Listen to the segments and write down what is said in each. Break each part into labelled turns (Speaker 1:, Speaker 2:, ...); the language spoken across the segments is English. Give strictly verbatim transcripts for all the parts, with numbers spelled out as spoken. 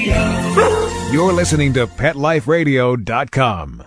Speaker 1: Radio. You're listening to pet life radio dot com.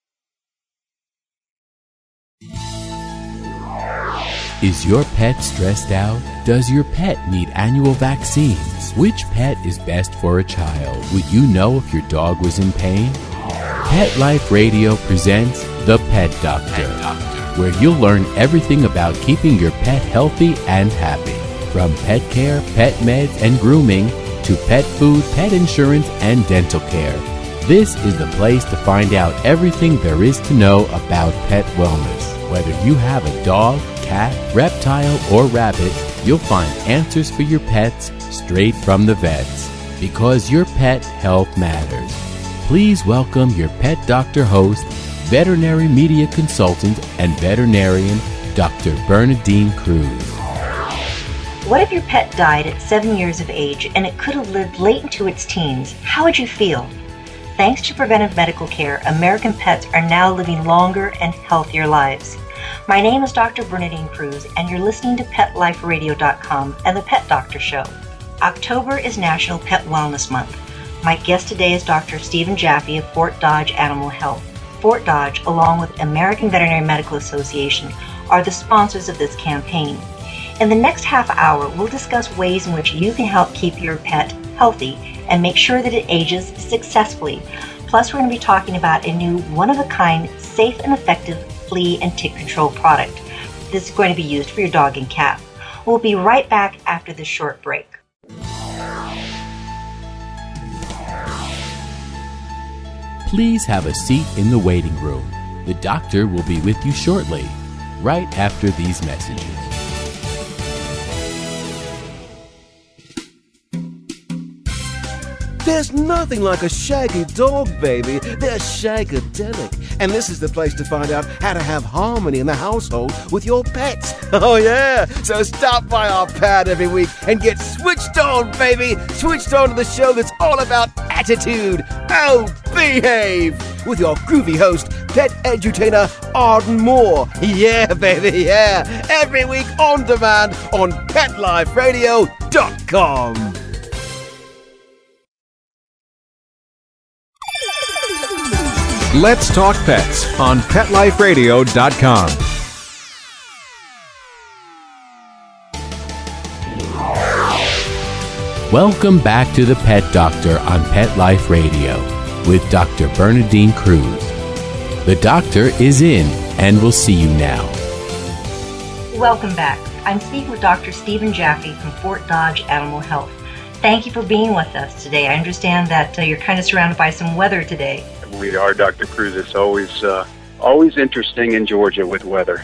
Speaker 2: Is your pet stressed out? Does your pet need annual vaccines? Which pet is best for a child? Would you know if your dog was in pain? Pet Life Radio presents The Pet Doctor, where you'll learn everything about keeping your pet healthy and happy. From pet care, pet meds, and grooming, to pet food, pet insurance, and dental care. This is the place to find out everything there is to know about pet wellness. Whether you have a dog, cat, reptile, or rabbit, you'll find answers for your pets straight from the vets. Because your pet health matters. Please welcome your Pet Doctor host, veterinary media consultant, and veterinarian, Doctor Bernadine Cruz.
Speaker 3: What if your pet died at seven years of age and it could have lived late into its teens? How would you feel? Thanks to preventive medical care, American pets are now living longer and healthier lives. My name is Doctor Bernadine Cruz, and you're listening to pet life radio dot com and the Pet Doctor Show. October is National Pet Wellness Month. My guest today is Doctor Stephen Jaffe of Fort Dodge Animal Health. Fort Dodge, along with American Veterinary Medical Association, are the sponsors of this campaign. In the next half hour, we'll discuss ways in which you can help keep your pet healthy and make sure that it ages successfully. Plus, we're going to be talking about a new one-of-a-kind, safe and effective flea and tick control product. This is going to be used for your dog and cat. We'll be right back after this short break.
Speaker 2: Please have a seat in the waiting room. The doctor will be with you shortly, right after these messages.
Speaker 4: There's nothing like a shaggy dog, baby. They're shagadelic. And this is the place to find out how to have harmony in the household with your pets. Oh, yeah. So stop by our pad every week and get switched on, baby. Switched on to the show that's all about attitude. Oh, behave. With your groovy host, pet edutainer Arden Moore. Yeah, baby, yeah. Every week on demand on pet life radio dot com.
Speaker 1: Let's Talk Pets on pet life radio dot com.
Speaker 2: Welcome back to the Pet Doctor on Pet Life Radio with Doctor Bernadine Cruz. The doctor is in and will see you now.
Speaker 3: Welcome back. I'm speaking with Doctor Stephen Jaffe from Fort Dodge Animal Health. Thank you for being with us today. I understand that uh, you're kind of surrounded by some weather today.
Speaker 5: We are, Doctor Cruz. It's always uh, always interesting in Georgia with weather.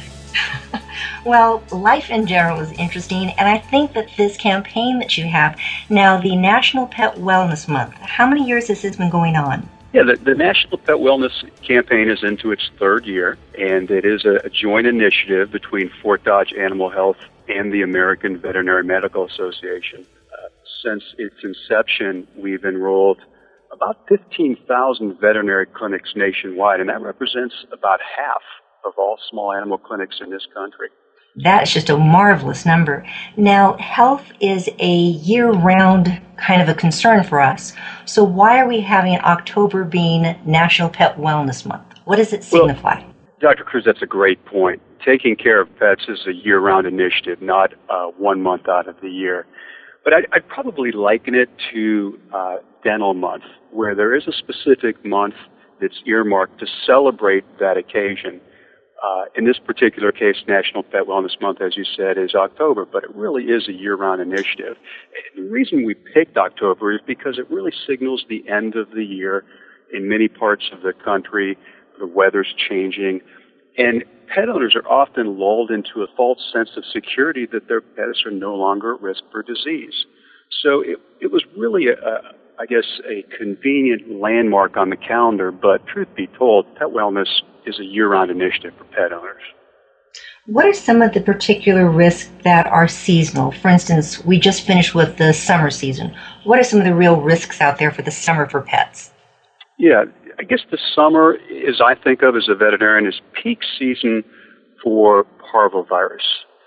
Speaker 3: Well, life in general is interesting, and I think that this campaign that you have now, the National Pet Wellness Month, how many years has this been going on?
Speaker 5: Yeah, the, the National Pet Wellness campaign is into its third year, and it is a, a joint initiative between Fort Dodge Animal Health and the American Veterinary Medical Association. Uh, since its inception, we've enrolled about fifteen thousand veterinary clinics nationwide, and that represents about half of all small animal clinics in this country.
Speaker 3: That's just a marvelous number. Now, health is a year-round kind of a concern for us. So why are we having October being National Pet Wellness Month? What does it signify?
Speaker 5: Well, Doctor Cruz, that's a great point. Taking care of pets is a year-round initiative, not uh, one month out of the year. But I'd, I'd probably liken it to uh, Dental Month, where there is a specific month that's earmarked to celebrate that occasion. Uh, in this particular case, National Pet Wellness Month, as you said, is October, but it really is a year-round initiative. And the reason we picked October is because it really signals the end of the year in many parts of the country. The weather's changing, and pet owners are often lulled into a false sense of security that their pets are no longer at risk for disease. So it, it was really, a, a, I guess, a convenient landmark on the calendar, but truth be told, pet wellness is a year-round initiative for pet owners.
Speaker 3: What are some of the particular risks that are seasonal? For instance, we just finished with the summer season. What are some of the real risks out there for the summer for pets?
Speaker 5: Yeah, I guess the summer, as I think of as a veterinarian, is peak season for parvovirus.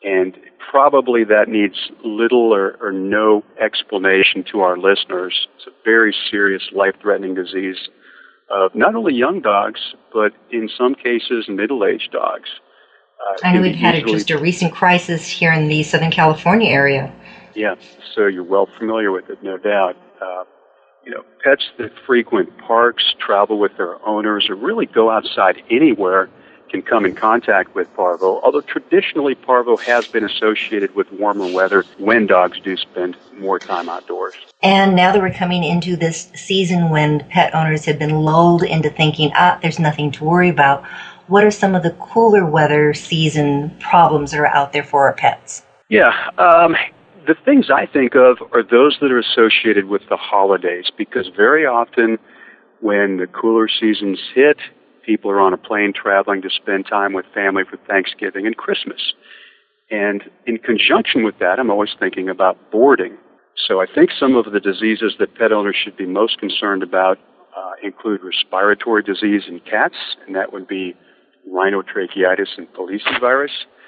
Speaker 5: And probably that needs little or, or no explanation to our listeners. It's a very serious, life-threatening disease of not only young dogs, but in some cases, middle-aged dogs.
Speaker 3: Uh, I know we've had usually, just a recent crisis here in the Southern California area.
Speaker 5: Yeah, so you're well familiar with it, no doubt. Uh, you know, pets that frequent parks, travel with their owners, or really go outside anywhere can come in contact with parvo, although traditionally parvo has been associated with warmer weather when dogs do spend more time outdoors.
Speaker 3: And now that we're coming into this season when pet owners have been lulled into thinking, ah, there's nothing to worry about, what are some of the cooler weather season problems that are out there for our pets?
Speaker 5: Yeah, um, the things I think of are those that are associated with the holidays, because very often when the cooler seasons hit, people are on a plane traveling to spend time with family for Thanksgiving and Christmas. And in conjunction with that, I'm always thinking about boarding. So I think some of the diseases that pet owners should be most concerned about uh, include respiratory disease in cats, and that would be rhinotracheitis and Palissy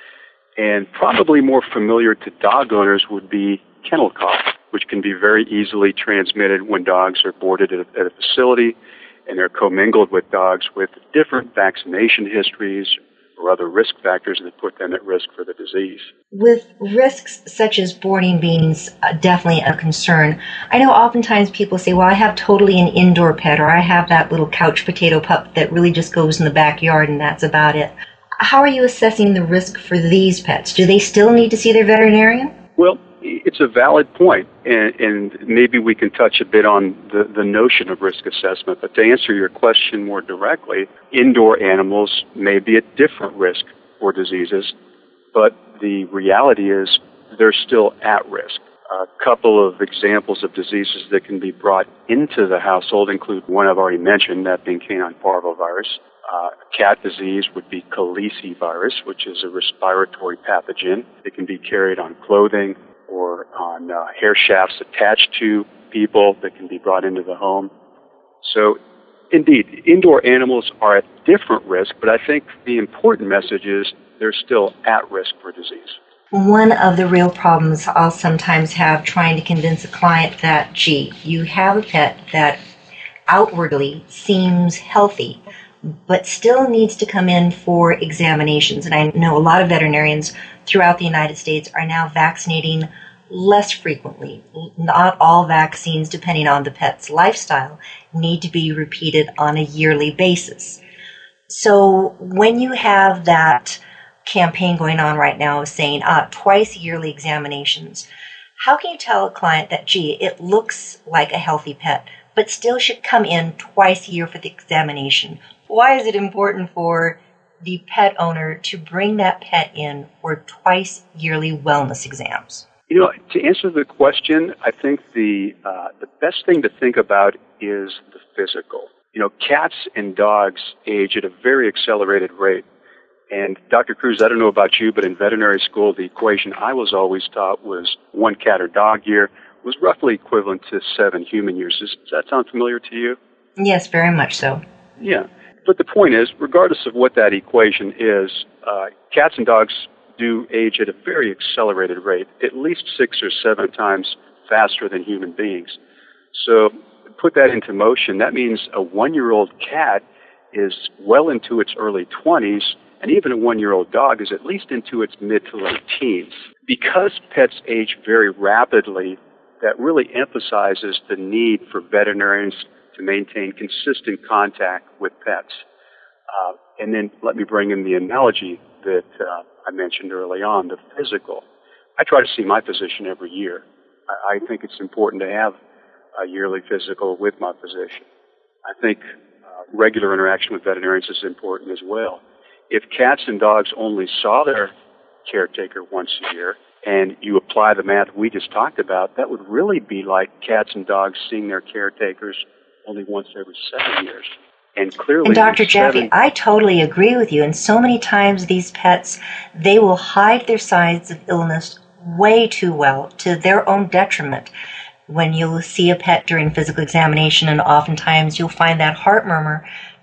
Speaker 5: And probably more familiar to dog owners would be kennel cough, which can be very easily transmitted when dogs are boarded at a, at a facility and they're commingled with dogs with different vaccination histories or other risk factors that put them at risk for the disease.
Speaker 3: With risks such as boarding being definitely a concern, I know oftentimes people say, well, I have totally an indoor pet, or I have that little couch potato pup that really just goes in the backyard and that's about it. How are you assessing the risk for these pets? Do they still need to see their veterinarian?
Speaker 5: Well, it's a valid point, and, and maybe we can touch a bit on the, the notion of risk assessment. But to answer your question more directly, indoor animals may be at different risk for diseases, but the reality is they're still at risk. A couple of examples of diseases that can be brought into the household include one I've already mentioned, that being canine parvovirus. Uh, cat disease would be Palissy virus, which is a respiratory pathogen. It can be carried on clothing or on uh, hair shafts attached to people that can be brought into the home. So, indeed, indoor animals are at different risk, but I think the important message is they're still at risk for disease.
Speaker 3: One of the real problems I'll sometimes have trying to convince a client that, gee, you have a pet that outwardly seems healthy, but still needs to come in for examinations. And I know a lot of veterinarians throughout the United States are now vaccinating less frequently. Not all vaccines, depending on the pet's lifestyle, need to be repeated on a yearly basis. So when you have that campaign going on right now saying ah, twice yearly examinations, how can you tell a client that, gee, it looks like a healthy pet, but still should come in twice a year for the examination? Why is it important for the pet owner to bring that pet in for twice yearly wellness exams?
Speaker 5: You know, to answer the question, I think the uh, the best thing to think about is the physical. You know, cats and dogs age at a very accelerated rate. And Doctor Cruz, I don't know about you, but in veterinary school, the equation I was always taught was one cat or dog year was roughly equivalent to seven human years. Does that sound familiar to you?
Speaker 3: Yes, very much so.
Speaker 5: Yeah. But the point is, regardless of what that equation is, uh, cats and dogs do age at a very accelerated rate, at least six or seven times faster than human beings. So put that into motion. That means a one-year-old cat is well into its early twenties, and even a one-year-old dog is at least into its mid to late teens. Because pets age very rapidly, that really emphasizes the need for veterinarians to maintain consistent contact with pets. Uh, and then let me bring in the analogy that uh, I mentioned early on, the physical. I try to see my physician every year. I, I think it's important to have a yearly physical with my physician. I think uh, regular interaction with veterinarians is important as well. If cats and dogs only saw their caretaker once a year, and you apply the math we just talked about, that would really be like cats and dogs seeing their caretakers only once every seven years. And clearly,
Speaker 3: and Doctor Jaffe, I totally agree with you. And so many times these pets, they will hide their signs of illness way too well, to their own detriment. When you'll see a pet during physical examination, and oftentimes you'll find that heart murmur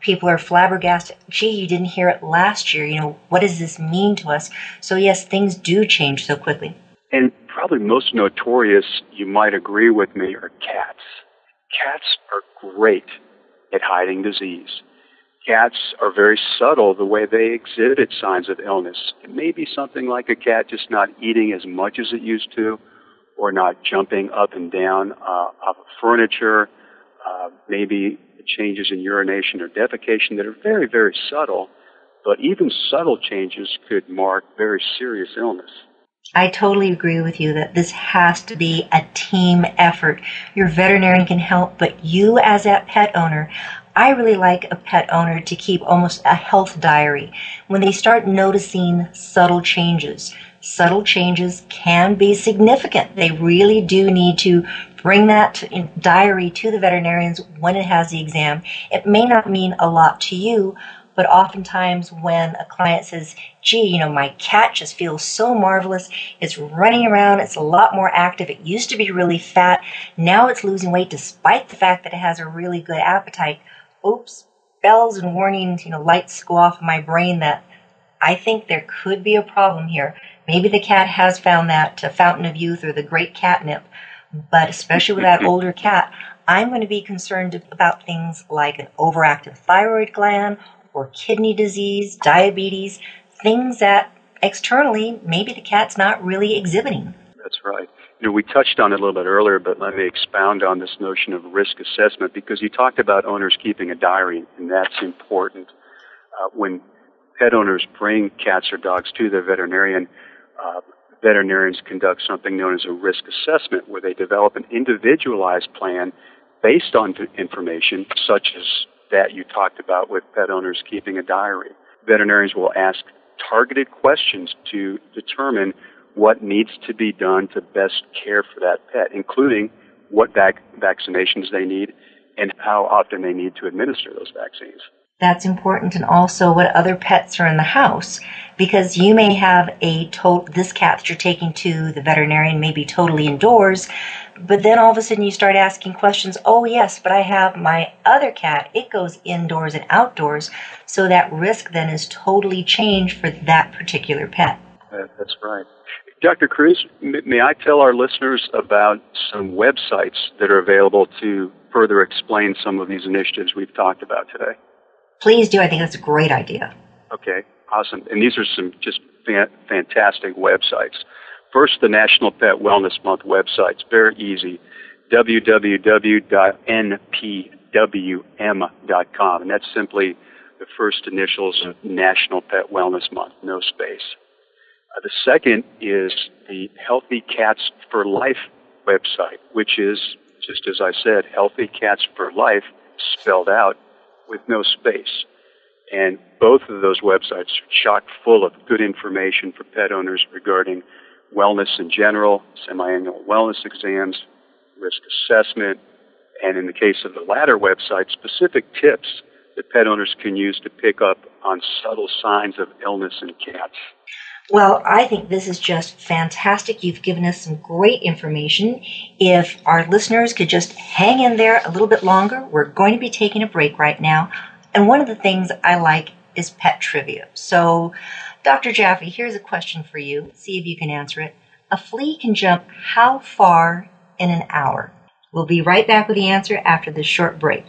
Speaker 3: People are flabbergasted. Gee, you didn't hear it last year. You know, what does this mean to us? So yes, things do change so quickly.
Speaker 5: And probably most notorious, you might agree with me, are cats. Cats are great at hiding disease. Cats are very subtle the way they exhibit signs of illness. It may be something like a cat just not eating as much as it used to, or not jumping up and down uh, off of furniture, uh, maybe changes in urination or defecation that are very, very subtle, but even subtle changes could mark very serious illness.
Speaker 3: I totally agree with you that this has to be a team effort. Your veterinarian can help, but you as a pet owner, I really like a pet owner to keep almost a health diary. When they start noticing subtle changes, subtle changes can be significant. They really do need to bring that to, diary to the veterinarians when it has the exam. It may not mean a lot to you, but oftentimes when a client says, gee, you know, my cat just feels so marvelous. It's running around. It's a lot more active. It used to be really fat. Now it's losing weight despite the fact that it has a really good appetite. Oops, bells and warnings, you know, lights go off in my brain that I think there could be a problem here. Maybe the cat has found that uh, fountain of youth or the great catnip, but especially with that older cat, I'm going to be concerned about things like an overactive thyroid gland or kidney disease, diabetes, things that externally maybe the cat's not really exhibiting.
Speaker 5: That's right. You know, we touched on it a little bit earlier, but let me expound on this notion of risk assessment, because you talked about owners keeping a diary, and that's important. Uh, when pet owners bring cats or dogs to their veterinarian, uh, veterinarians conduct something known as a risk assessment, where they develop an individualized plan based on information such as that you talked about with pet owners keeping a diary. Veterinarians will ask targeted questions to determine what needs to be done to best care for that pet, including what vac- vaccinations they need and how often they need to administer those vaccines.
Speaker 3: That's important, and also what other pets are in the house, because you may have a to- this cat that you're taking to the veterinarian may be totally indoors, but then all of a sudden you start asking questions, oh yes, but I have my other cat, it goes indoors and outdoors, so that risk then is totally changed for that particular pet.
Speaker 5: Uh, that's right. Doctor Cruz, may I tell our listeners about some websites that are available to further explain some of these initiatives we've talked about today?
Speaker 3: Please do. I think that's a great idea.
Speaker 5: Okay, awesome. And these are some just fa- fantastic websites. First, the National Pet Wellness Month website. It's very easy, w w w dot n p w m dot com. And that's simply the first initials of National Pet Wellness Month, no space. Uh, the second is the Healthy Cats for Life website, which is, just as I said, Healthy Cats for Life, spelled out with no space. And both of those websites are chock full of good information for pet owners regarding wellness in general, semi-annual wellness exams, risk assessment, and in the case of the latter website, specific tips that pet owners can use to pick up on subtle signs of illness in cats.
Speaker 3: Well, I think this is just fantastic. You've given us some great information. If our listeners could just hang in there a little bit longer, we're going to be taking a break right now. And one of the things I like is pet trivia. So, Doctor Jaffe, here's a question for you. See if you can answer it. A flea can jump how far in an hour? We'll be right back with the answer after this short break.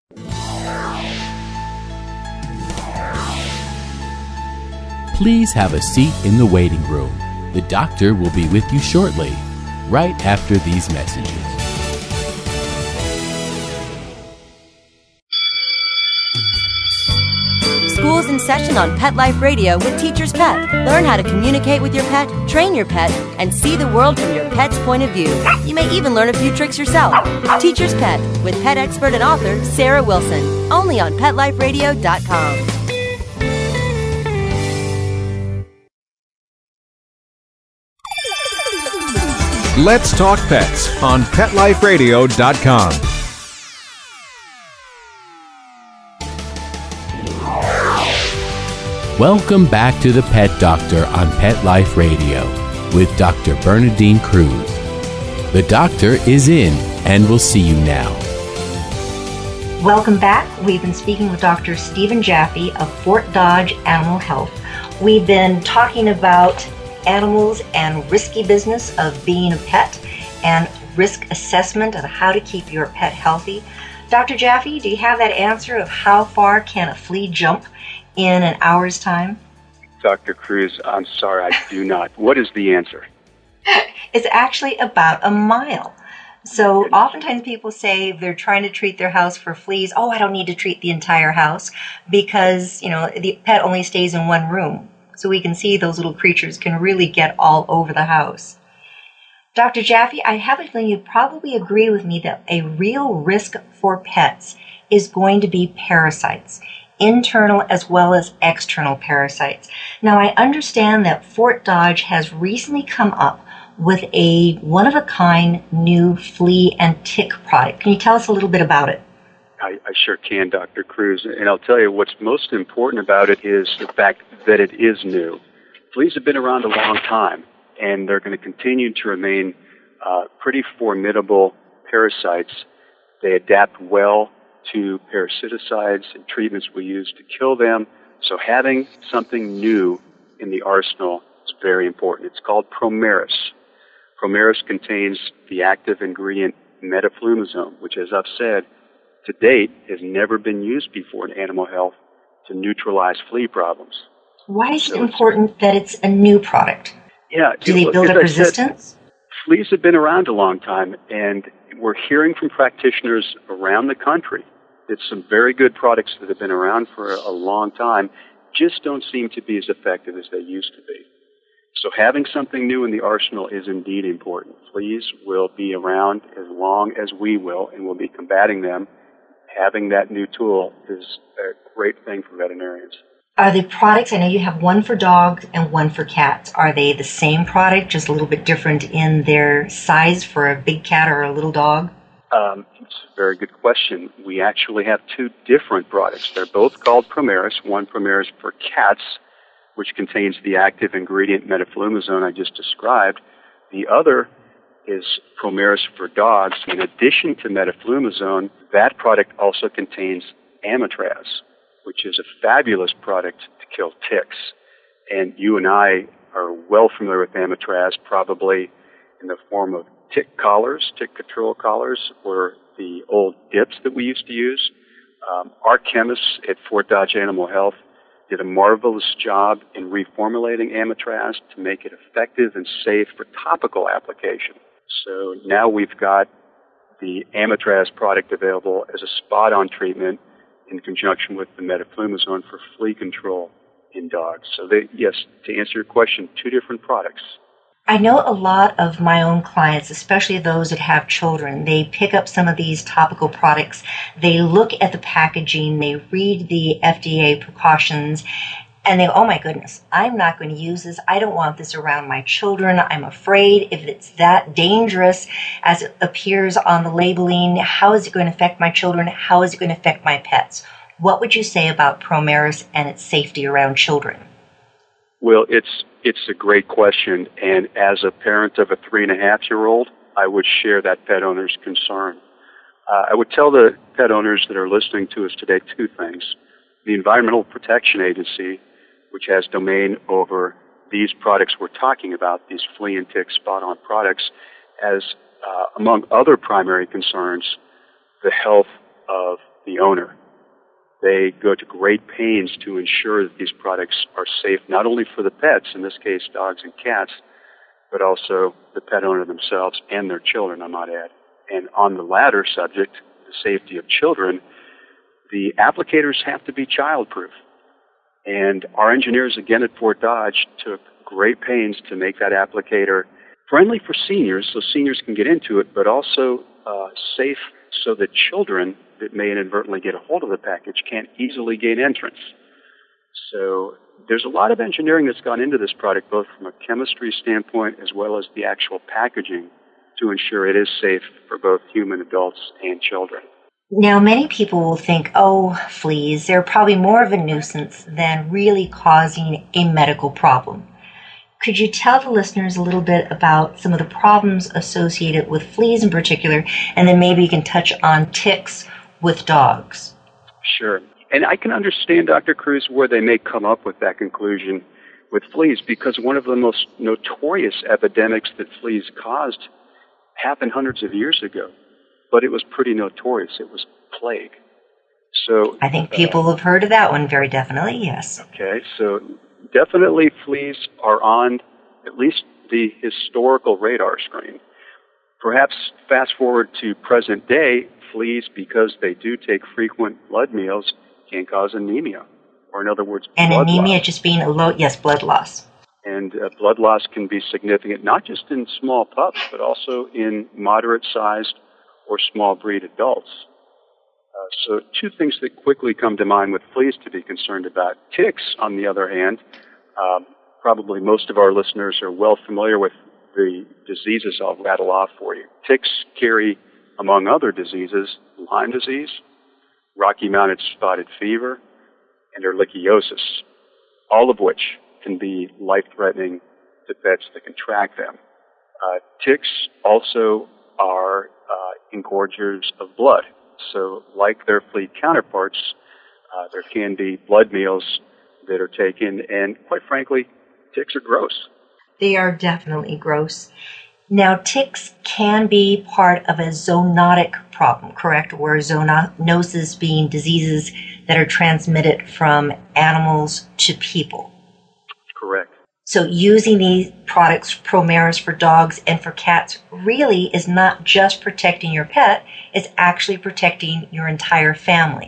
Speaker 2: Please have a seat in the waiting room. The doctor will be with you shortly, right after these messages.
Speaker 6: School's in session on Pet Life Radio with Teacher's Pet. Learn how to communicate with your pet, train your pet, and see the world from your pet's point of view. You may even learn a few tricks yourself. Teacher's Pet with pet expert and author Sarah Wilson. Only on pet life radio dot com.
Speaker 1: Let's Talk Pets on pet life radio dot com.
Speaker 2: Welcome back to the Pet Doctor on Pet Life Radio with Doctor Bernadine Cruz. The doctor is in and will see you now.
Speaker 3: Welcome back. We've been speaking with Doctor Stephen Jaffe of Fort Dodge Animal Health. We've been talking about animals and risky business of being a pet and risk assessment of how to keep your pet healthy. Doctor Jaffe, do you have that answer of how far can a flea jump in an hour's time?
Speaker 5: Doctor Cruz, I'm sorry, I do not. What is the answer?
Speaker 3: It's actually about a mile. So oftentimes people say if they're trying to treat their house for fleas, oh, I don't need to treat the entire house because, you know, the pet only stays in one room. So we can see those little creatures can really get all over the house. Doctor Jaffe, I have a feeling you probably agree with me that a real risk for pets is going to be parasites, internal as well as external parasites. Now, I understand that Fort Dodge has recently come up with a one-of-a-kind new flea and tick product. Can you tell us a little bit about it?
Speaker 5: I, I sure can, Doctor Cruz. And I'll tell you what's most important about it is the fact that it is new. Fleas have been around a long time, and they're going to continue to remain uh, pretty formidable parasites. They adapt well to parasiticides and treatments we use to kill them. So having something new in the arsenal is very important. It's called Promeris. Promeris contains the active ingredient metaflumozone, which, as I've said, to date has never been used before in animal health to neutralize flea problems.
Speaker 3: Why is it important that it's a new product?
Speaker 5: Yeah.
Speaker 3: Do they build up resistance?
Speaker 5: Fleas have been around a long time, and we're hearing from practitioners around the country that some very good products that have been around for a long time just don't seem to be as effective as they used to be. So having something new in the arsenal is indeed important. Fleas will be around as long as we will, and we'll be combating them. Having that new tool is a great thing for veterinarians.
Speaker 3: Are the products, I know you have one for dogs and one for cats, are they the same product, just a little bit different in their size for a big cat or a little dog?
Speaker 5: Um, it's a very good question. We actually have two different products. They're both called Promeris. One Promeris for cats, which contains the active ingredient metaflumozone I just described. The other is Promeris for dogs. In addition to metaflumozone, that product also contains Amitraz, which is a fabulous product to kill ticks. And you and I are well familiar with Amitraz, probably in the form of tick collars, tick control collars, or the old dips that we used to use. Um, our chemists at Fort Dodge Animal Health did a marvelous job in reformulating Amitraz to make it effective and safe for topical application. So now we've got the Amitraz product available as a spot-on treatment in conjunction with the metaflumozone for flea control in dogs. So they, yes, to answer your question, two different products.
Speaker 3: I know a lot of my own clients, especially those that have children, they pick up some of these topical products, they look at the packaging, they read the F D A precautions, and they go, oh my goodness, I'm not going to use this. I don't want this around my children. I'm afraid if it's that dangerous as it appears on the labeling, how is it going to affect my children? How is it going to affect my pets? What would you say about Promeris and its safety around children?
Speaker 5: Well, it's it's a great question, and as a parent of a three and a half year old, I would share that pet owner's concern. Uh, I would tell the pet owners that are listening to us today two things. The Environmental Protection Agency, which has domain over these products we're talking about, these flea and tick spot-on products, has, uh, among other primary concerns, the health of the owner. They go to great pains to ensure that these products are safe not only for the pets, in this case dogs and cats, but also the pet owner themselves and their children, I might add. And on the latter subject, the safety of children, the applicators have to be child-proof. And our engineers, again at Fort Dodge, took great pains to make that applicator friendly for seniors, so seniors can get into it, but also uh, safe so that children that may inadvertently get a hold of the package can't easily gain entrance. So there's a lot of engineering that's gone into this product, both from a chemistry standpoint as well as the actual packaging, to ensure it is safe for both human adults and children.
Speaker 3: Now, many people will think, oh, fleas, they're probably more of a nuisance than really causing a medical problem. Could you tell the listeners a little bit about some of the problems associated with fleas in particular, and then maybe you can touch on ticks with dogs.
Speaker 5: Sure. And I can understand, Doctor Cruz, where they may come up with that conclusion with fleas, because one of the most notorious epidemics that fleas caused happened hundreds of years ago. But it was pretty notorious. It was plague. So
Speaker 3: I think people uh, have heard of that one very definitely, yes.
Speaker 5: Okay, so definitely fleas are on at least the historical radar screen. Perhaps fast forward to present day, fleas, because they do take frequent blood meals, can cause anemia, or in other words,
Speaker 3: and
Speaker 5: blood
Speaker 3: anemia
Speaker 5: loss.
Speaker 3: Just being a low, yes, blood loss.
Speaker 5: And uh, blood loss can be significant, not just in small pups, but also in moderate-sized or small breed adults. Uh, so two things that quickly come to mind with fleas to be concerned about. Ticks, on the other hand, um, probably most of our listeners are well familiar with the diseases I'll rattle off for you. Ticks carry, among other diseases, Lyme disease, Rocky Mountain spotted fever, and ehrlichiosis, all of which can be life-threatening to pets that contract them. Uh, ticks also are uh, engorgers of blood. So like their flea counterparts, uh, there can be blood meals that are taken, and quite frankly, ticks are gross.
Speaker 3: They are definitely gross. Now, ticks can be part of a zoonotic problem, correct? Where zoonoses being diseases that are transmitted from animals to people.
Speaker 5: Correct.
Speaker 3: So using these products, Promeris for dogs and for cats, really is not just protecting your pet, it's actually protecting your entire family.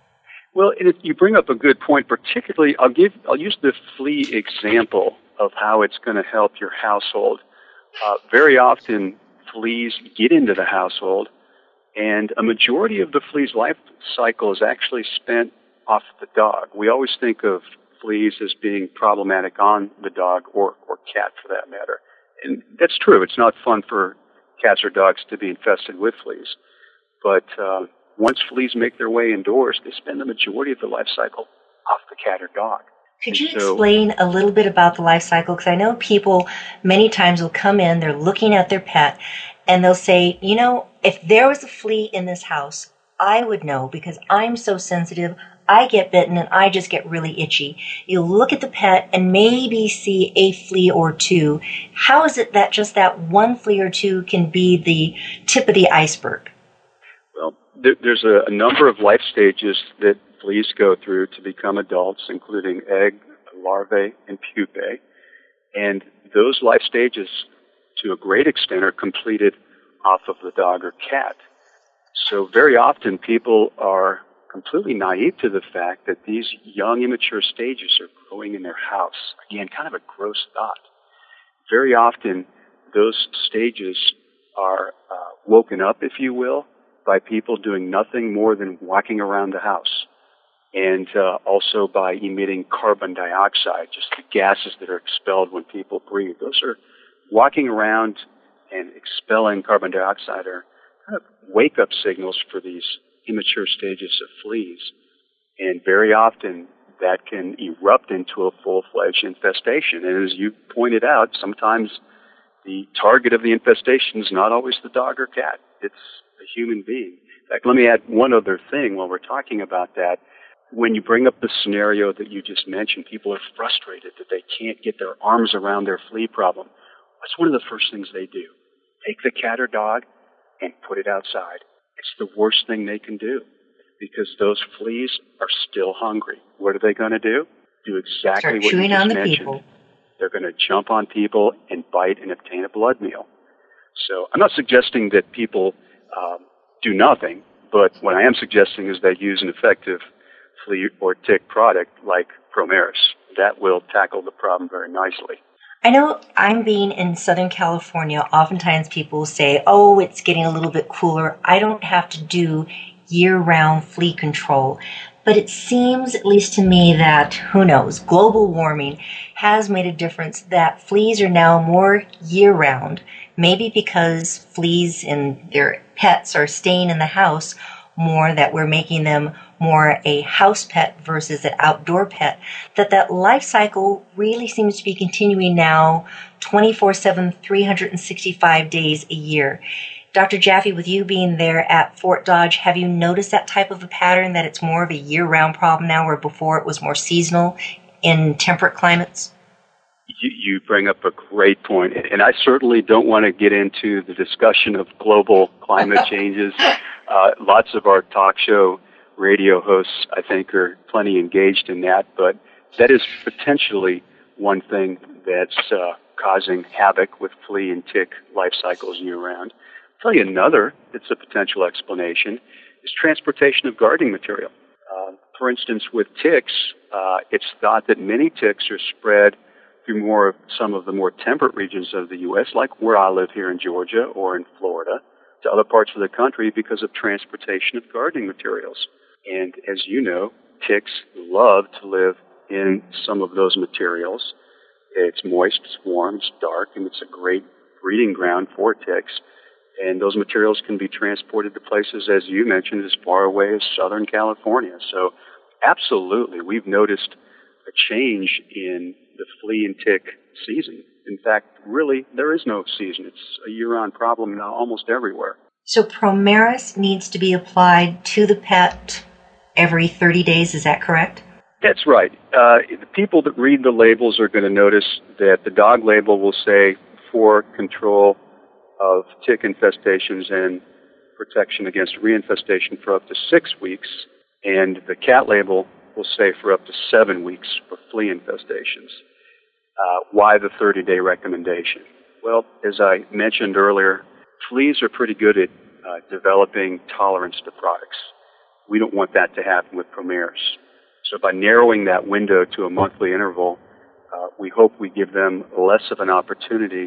Speaker 5: Well, it, you bring up a good point. Particularly, I'll give, I'll use the flea example of how it's going to help your household. Uh, very often, fleas get into the household, and a majority of the flea's life cycle is actually spent off the dog. We always think of fleas as being problematic on the dog or, or cat, for that matter. And that's true. It's not fun for cats or dogs to be infested with fleas. But uh, once fleas make their way indoors, they spend the majority of the life cycle off the cat or dog.
Speaker 3: Could you
Speaker 5: and so,
Speaker 3: explain a little bit about the life cycle? Because I know people many times will come in, they're looking at their pet, and they'll say, you know, if there was a flea in this house, I would know because I'm so sensitive. I get bitten and I just get really itchy. You'll look at the pet and maybe see a flea or two. How is it that just that one flea or two can be the tip of the iceberg?
Speaker 5: Well, there, there's a, a number of life stages that fleas go through to become adults, including egg, larvae, and pupae. And those life stages, to a great extent, are completed off of the dog or cat. So very often people are completely naive to the fact that these young, immature stages are growing in their house. Again, kind of a gross thought. Very often, those stages are uh, woken up, if you will, by people doing nothing more than walking around the house, and uh, also by emitting carbon dioxide, just the gases that are expelled when people breathe. Those are walking around and expelling carbon dioxide are kind of wake-up signals for these immature stages of fleas. And very often that can erupt into a full-fledged infestation. And as you pointed out, sometimes the target of the infestation is not always the dog or cat. It's a human being. In fact, let me add one other thing while we're talking about that. When you bring up the scenario that you just mentioned, people are frustrated that they can't get their arms around their flea problem. What's one of the first things they do? Take the cat or dog and put it outside. It's the worst thing they can do because those fleas are still hungry. What are they going to do? Do exactly
Speaker 3: Start
Speaker 5: what you
Speaker 3: chewing
Speaker 5: just
Speaker 3: on the
Speaker 5: mentioned.
Speaker 3: people.
Speaker 5: They're going to jump on people and bite and obtain a blood meal. So I'm not suggesting that people um, do nothing, but what I am suggesting is they use an effective flea or tick product like Promeris. That will tackle the problem very nicely.
Speaker 3: I know I'm being in Southern California, oftentimes people will say, oh, it's getting a little bit cooler. I don't have to do year-round flea control. But it seems, at least to me, that, who knows, global warming has made a difference that fleas are now more year-round, maybe because fleas and their pets are staying in the house more, that we're making them more a house pet versus an outdoor pet, that that life cycle really seems to be continuing now twenty-four seven, three hundred sixty-five days a year. Doctor Jaffe, with you being there at Fort Dodge, have you noticed that type of a pattern, that it's more of a year-round problem now, where before it was more seasonal in temperate climates?
Speaker 5: You, you bring up a great point, and I certainly don't want to get into the discussion of global climate changes. Uh, lots of our talk show radio hosts, I think, are plenty engaged in that, but that is potentially one thing that's uh, causing havoc with flea and tick life cycles year-round. I'll tell you another that's a potential explanation is transportation of gardening material. Uh, for instance, with ticks, uh, it's thought that many ticks are spread through more of some of the more temperate regions of the U S, like where I live here in Georgia or in Florida, to other parts of the country because of transportation of gardening materials. And as you know, ticks love to live in some of those materials. It's moist, it's warm, it's dark, and it's a great breeding ground for ticks. And those materials can be transported to places, as you mentioned, as far away as Southern California. So absolutely, we've noticed a change in the flea and tick season. In fact, really, there is no season. It's a year-round problem now almost everywhere.
Speaker 3: So Promeris needs to be applied to the pet every thirty days, is that correct?
Speaker 5: That's right. Uh, the people that read the labels are going to notice that the dog label will say for control of tick infestations and protection against reinfestation for up to six weeks, and the cat label will say for up to seven weeks for flea infestations. Uh, why the thirty-day recommendation? Well, as I mentioned earlier, fleas are pretty good at uh, developing tolerance to products. We don't want that to happen with Promeris. So by narrowing that window to a monthly interval, uh, we hope we give them less of an opportunity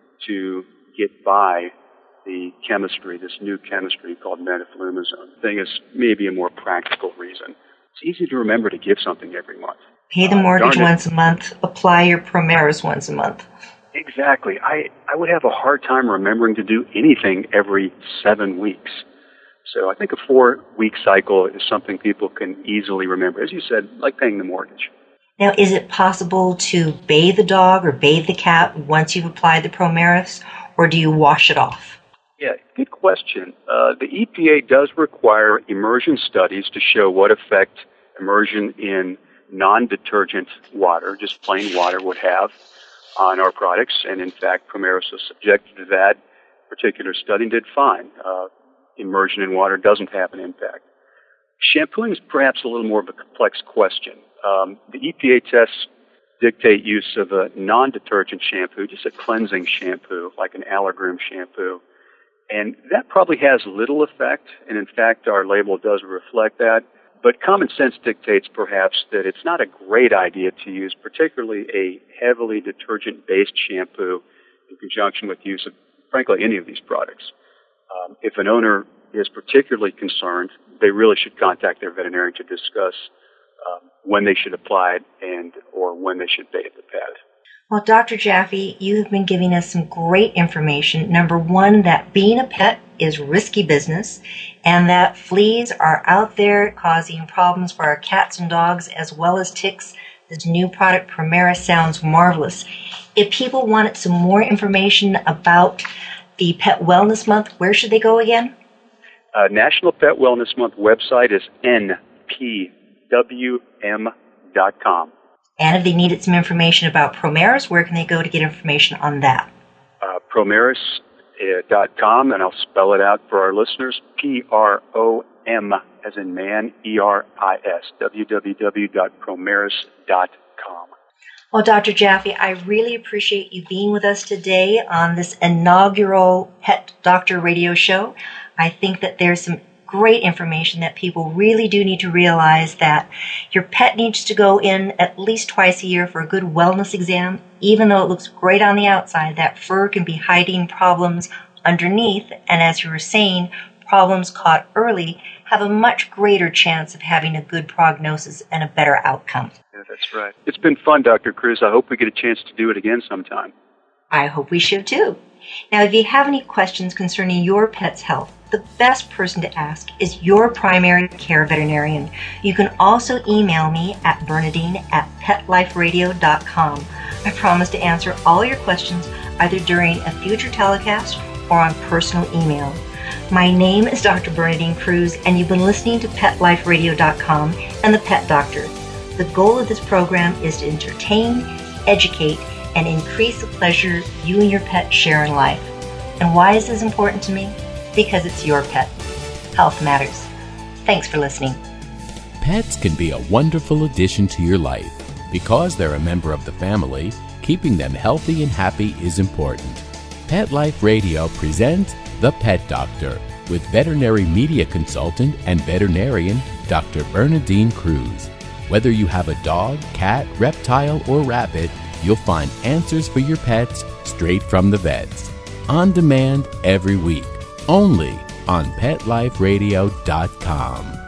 Speaker 5: to get by the chemistry, this new chemistry called metaflumozone. The thing is maybe a more practical reason. It's easy to remember to give something every month.
Speaker 3: Pay the mortgage
Speaker 5: uh,
Speaker 3: once a month, apply your Promeris once a month.
Speaker 5: Exactly. I, I would have a hard time remembering to do anything every seven weeks. So I think a four-week cycle is something people can easily remember. As you said, like paying the mortgage.
Speaker 3: Now, is it possible to bathe the dog or bathe the cat once you've applied the Promeris, or do you wash it off?
Speaker 5: Yeah, good question. Uh, the E P A does require immersion studies to show what effect immersion in non-detergent water, just plain water, would have on our products. And in fact, Promeris was subjected to that particular study and did fine. Uh, immersion in water doesn't have an impact. Shampooing is perhaps a little more of a complex question. Um, the E P A tests dictate use of a non-detergent shampoo, just a cleansing shampoo, like an Allergroom shampoo. And that probably has little effect, and in fact our label does reflect that. But common sense dictates perhaps that it's not a great idea to use particularly a heavily detergent-based shampoo in conjunction with use of, frankly, any of these products. Um, if an owner is particularly concerned, they really should contact their veterinarian to discuss um, when they should apply it and or when they should bathe the pet.
Speaker 3: Well, Doctor Jaffe, you have been giving us some great information. Number one, that being a pet is risky business, and that fleas are out there causing problems for our cats and dogs as well as ticks. This new product, Promeris, sounds marvelous. If people wanted some more information about the Pet Wellness Month, where should they go again?
Speaker 5: Uh, National Pet Wellness Month website is N P W M dot com.
Speaker 3: And if they needed some information about Promeris, where can they go to get information on that?
Speaker 5: Uh, Promeris dot com, and I'll spell it out for our listeners, P R O M as in man, E R I S, w w w dot promeris dot com.
Speaker 3: Well, Doctor Jaffe, I really appreciate you being with us today on this inaugural Pet Doctor Radio Show. I think that there's some great information that people really do need to realize, that your pet needs to go in at least twice a year for a good wellness exam. Even though it looks great on the outside, that fur can be hiding problems underneath, and as you were saying, problems caught early have a much greater chance of having a good prognosis and a better outcome.
Speaker 5: Yeah, that's right. It's been fun, Doctor Cruz. I hope we get a chance to do it again sometime.
Speaker 3: I hope we should too. Now, if you have any questions concerning your pet's health, the best person to ask is your primary care veterinarian. You can also email me at Bernadine at pet life radio dot com. I promise to answer all your questions either during a future telecast or on personal email. My name is Doctor Bernadine Cruz, and you've been listening to Pet Life Radio dot com and The Pet Doctor. The goal of this program is to entertain, educate, and increase the pleasure you and your pet share in life. And why is this important to me? Because it's your pet. Health matters. Thanks for listening.
Speaker 2: Pets can be a wonderful addition to your life. Because they're a member of the family, keeping them healthy and happy is important. Pet Life Radio presents The Pet Doctor with veterinary media consultant and veterinarian Doctor Bernadine Cruz. Whether you have a dog, cat, reptile, or rabbit, you'll find answers for your pets straight from the vets. On demand every week, only on Pet Life Radio dot com.